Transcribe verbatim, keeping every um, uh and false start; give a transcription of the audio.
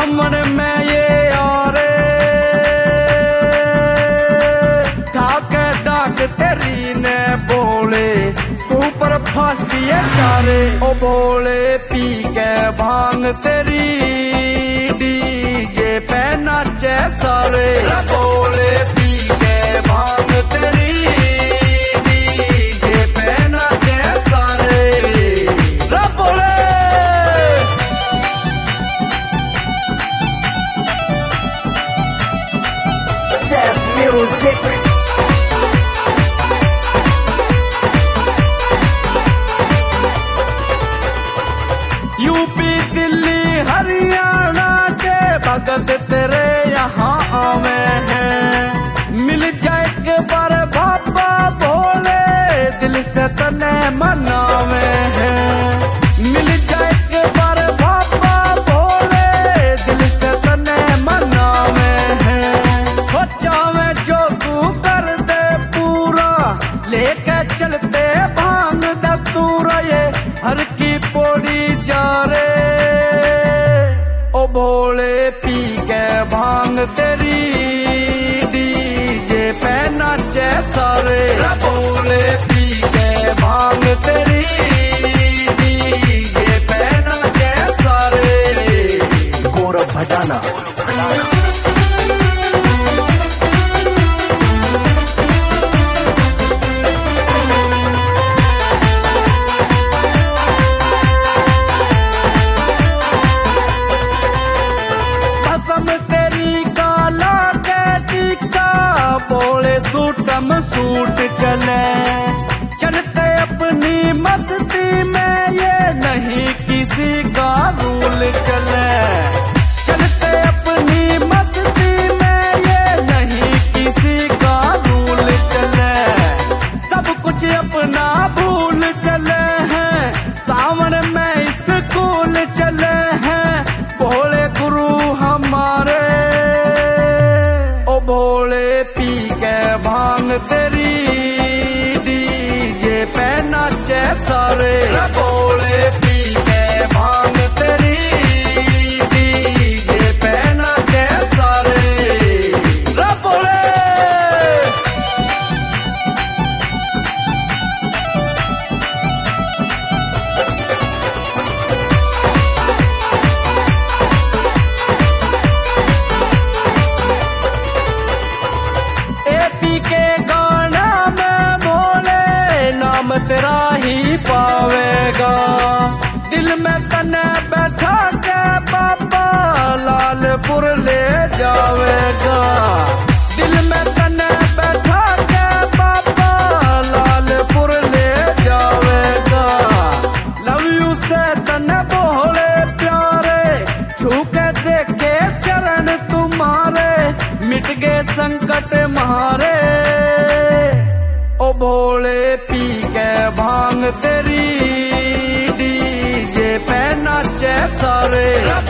सामने में ये यारे ठाके डाक तेरी ने बोले सुपर फास्ट ये चारे। ओ बोले पी के भांग तेरी डीजे पे नाचे सारे। बोले पी के भांग तेरी डीजे पे नाचे सारे। बोले Zef Music. UP Delhi Haryana के भगत तेरे यहाँ आवे हैं। मिल जाए के बार बाबा भोले दिल से तने मनावे हैं। मिल जाए के बार बाबा भोले दिल से तने मनावे हैं। हो चावे जो तू कर दे पूरा लेके चलते भांग दतूरा ये हर की पौड़ी जा रे। ओ भोले पी के भांग तेरी डीजे पे नाचे सारे। भोले पी के भांग तेरी डीजे पे नाचे सारे। गौरव भटाना। तेरी काला के टीका बोले सूटम सूट चले। चलते अपनी मस्ती में ये नहीं किसी का रूल चले। चलते अपनी मस्ती में ये नहीं किसी का रूल चले। सब कुछ अपना भूल चले हैं सावन में स्कूल चले हैं। भोले गुरु हमारे ओ भोले पी के भांग तेरी डीजे पे नाचे सारे। भोले पी के भांग तेरी डीजे पे नाचे सारे। बोले के गाना में बोले नाम तेरा ही पावेगा। दिल में तने बैठा के बाबा लालपुर ले जावेगा। दिल में तने बैठा के बाबा लालपुर ले जावेगा। लव यू से तने बोले प्यारे छू के देखे चरण तुम्हारे मिट गए संकट मारे। ओ भोले पी के भांग तेरी डीजे पे नाचे सारे।